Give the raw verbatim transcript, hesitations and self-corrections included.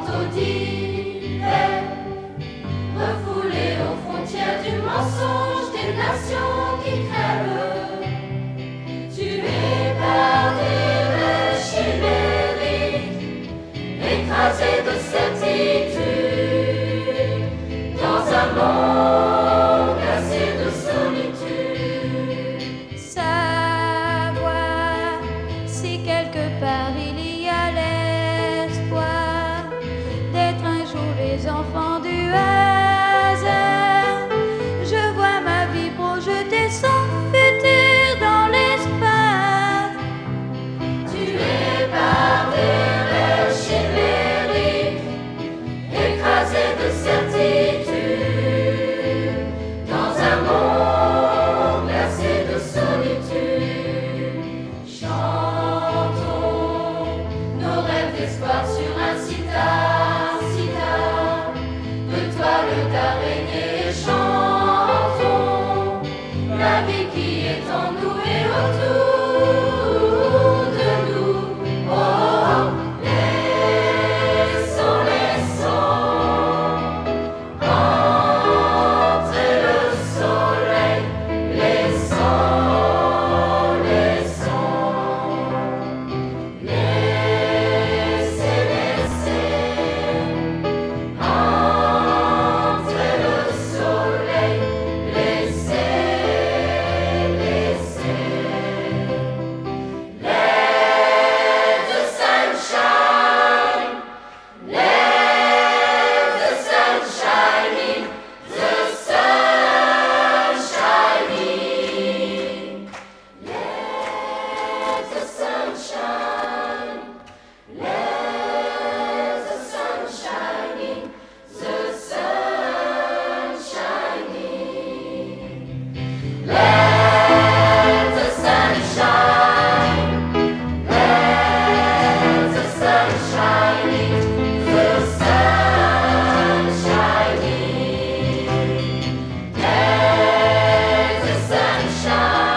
manteau d'hiver, refoulé aux frontières du mensonge des nations qui crèvent, tué par des rêves chimériques, écrasé de certitude, dans un monde glacé de solitude. Savoir si quelque part il y a l'espoir d'être un jour les enfants du hasard. Je vois ma vie projetée son futur dans l'espace. Tué par des rêves chimériques, écrasé de certitude, dans un monde glacé de solitude. Chantons nos rêves d'espoir sur un sitar, sitar de toile d'araignée. Chantons la vie qui est en nous et autour de nous. Oh, laissons, laissons entrer le soleil. Laissons, laissons, laissez, laissez entrer le soleil. Laissez, laissez. Let the sun shine, let the sun shining, the sun shining. Let the sun shine, let the sun shining, the sun shining. Let the sun shine, let the sun shining, the sun shining. Let the sun shine.